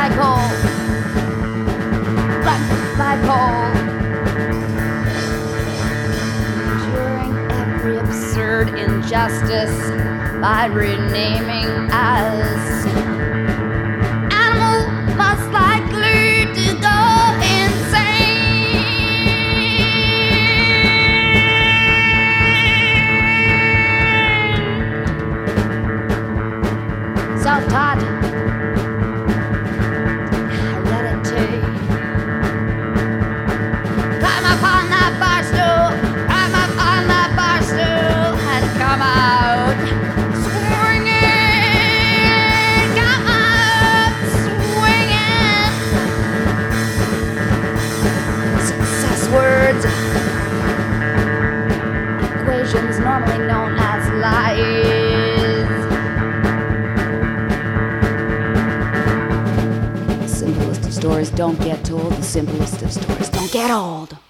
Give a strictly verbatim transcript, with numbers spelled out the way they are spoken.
cycle, black cycle, enduring every absurd injustice by renaming us. Animal most likely to go insane. Self-taught heredity. Climb up on that bar stool, climb up on that bar stool, and come out swinging, come out swinging. Success words, equations normally known as lies. The simplest of stories don't get told, the simplest of stories don't get old.